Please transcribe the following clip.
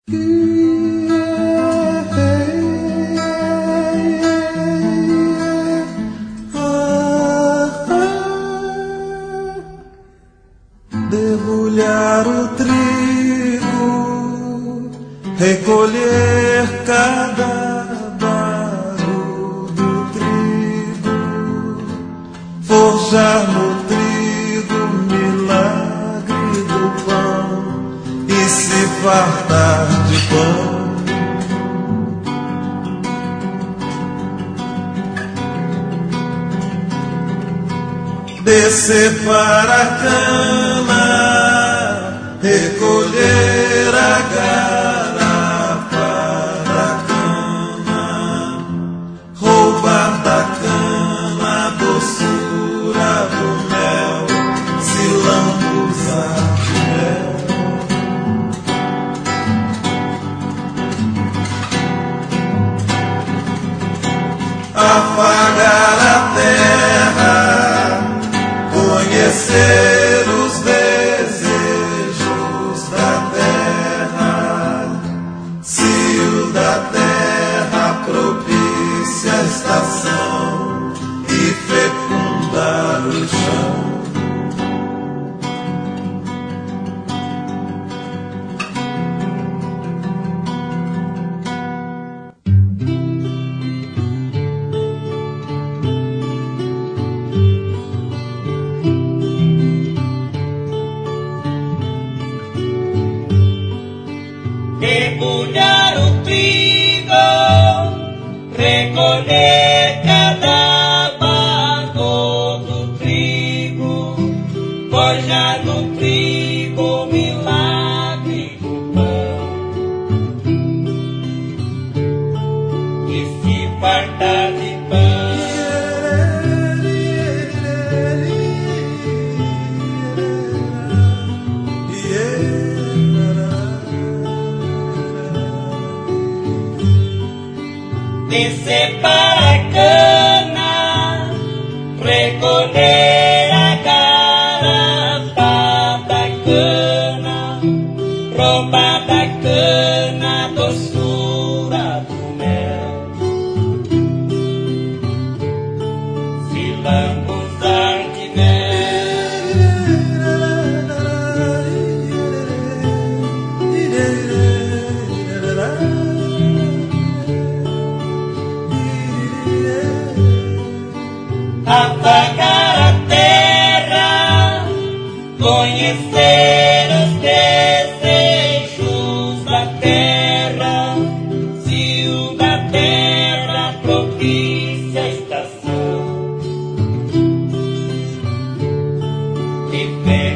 Debulhar o trigo, recolher cada barro do trigo, forjar no trigo o milagre do pão e se fartar de pão. Descer para a cama, recolher a garapa da cama, roubar da cama a doçura do mel, se lambuzar de mel. Afagar a terra, conhecer os desejos da terra, se o da terra propicia a estação e fecundar o chão. Debulhar o trigo, recolher cada barro do trigo, forjar no trigo o milagre do pão e se fartar de pão. Descer para a cana, recolher a garapa da cana, roubar da cana a doçura do mel, se lambuzar de afagar a terra, conhecer os desejos da terra, se o da terra propicia a estação e